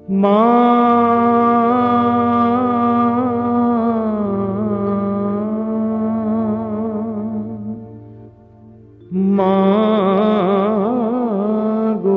মা মা গো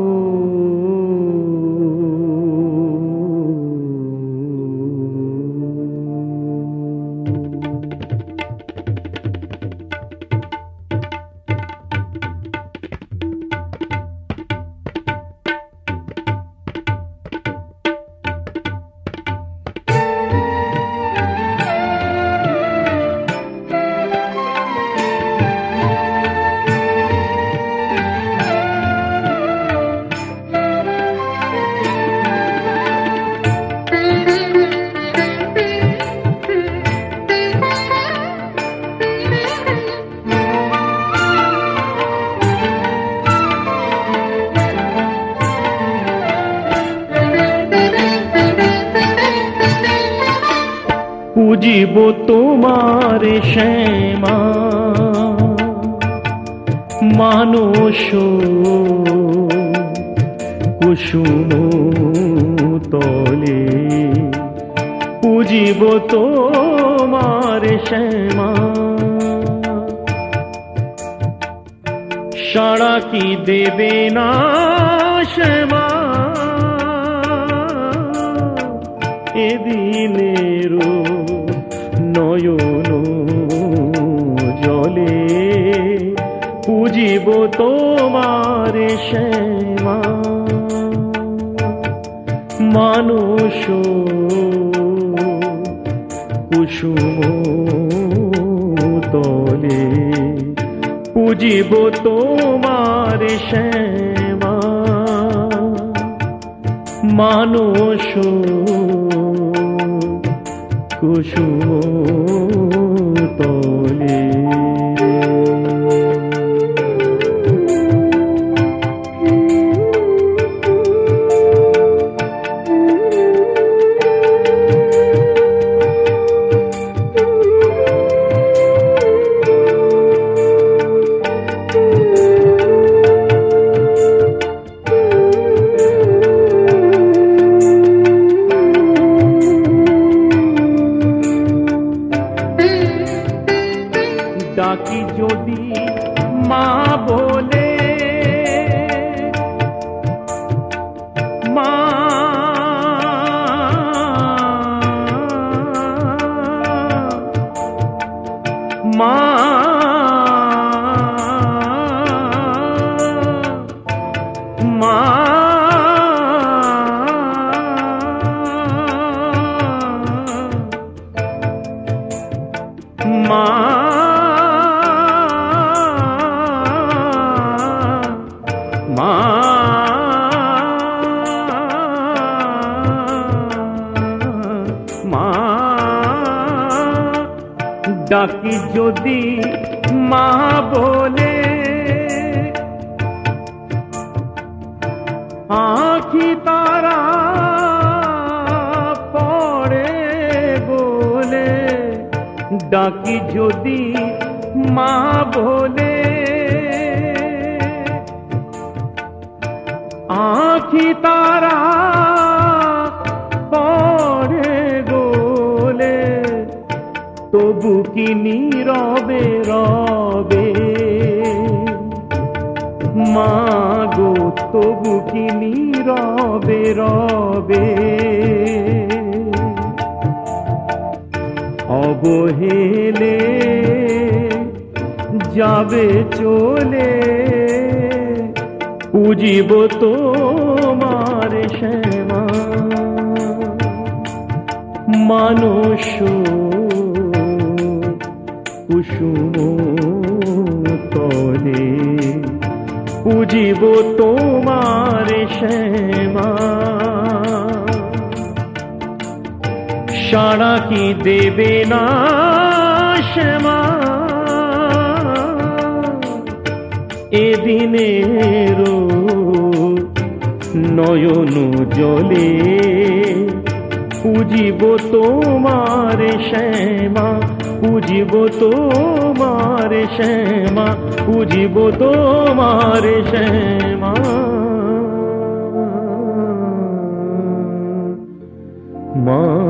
পুজিব তোমার শ্যামা মানস কুসুম তলে পুজিব তোমার শ্যামা সাড়া কি দেবে না শ্যামা এদিনেরও নয়ন জলে পুজিব তোমার শ্যামা মানস কুসুম তলে পুজিব তোমার শ্যামা মানস কুসুম তলে ডাকি যদি মা বলে মা মা মা মা মা মা ডাকি যদি মা বলে আঁখি তারা পড়ে বলে ডাকি যদি মা বলে আঁখি তারা পড়ে গোলে তবু কি নীরবে রবে মা গো তবু কি নীরবে রবে অবহেলে যাবে চলে পুজিব তোমার শ্যামা মানস কুসুম তলে পুজিব তোমার শ্যামা সাড়া কি দেবে না শ্যামা এদিনেরও নয়ন জলে পুজিব তোমার শ্যামা পুজিব তোমার শ্যামা পুজিব তোমার শ্যামা মা